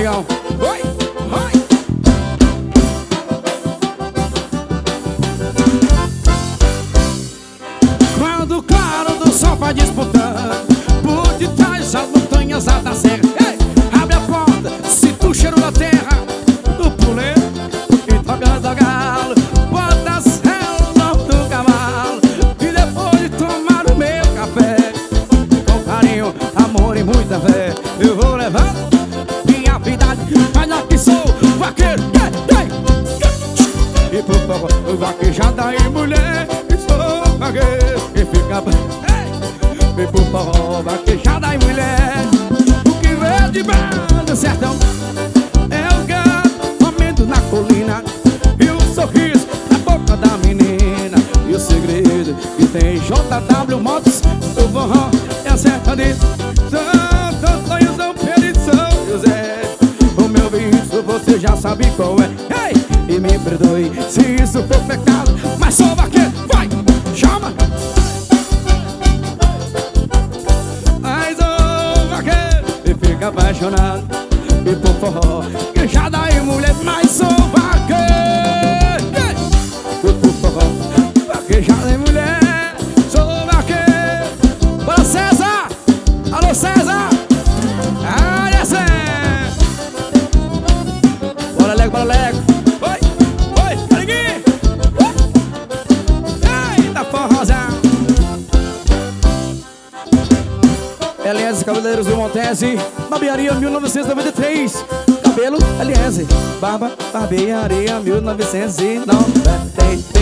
Legal. Oi, oi. Quando o claro do sol vai disputando por detrás das montanhas da serra, ei, abre a porta, sinta o cheiro da terra, do puleiro e tocando a galo. Bota as relas do cavalo e depois de tomar o meu café, com carinho, amor e muita fé, eu vou levando minha vida. Mas aqui sou vaqueiro, e por favor, vaquejada e mulher, e sou vaqueiro que fica bem. E por favor, vaquejada e mulher, o que vê de bem do sertão é o gato comendo na colina e o sorriso na boca da menina. E o segredo que tem JW Motos, o forró é a sertaneja. Santos sonhos são Pedro de São José. O meu vício você já sabe qual é. Ei, e me perdoe se isso for pecado, mas sou vaqueiro, vai, chama. Mas sou vaqueiro e fica apaixonado e por forró, que já dá em mulher. Mas sou vaqueiro e por forró, vaquejada em mulher. Sou vaqueiro. Bora César, alô César, área César. Bora Lego, bora Lego. Oi, Cariguinho. Eita forrozão. Eliese Cabeleiros do Montese, barbearia 1993. Cabelo Eliese, barba, barbearia 1993.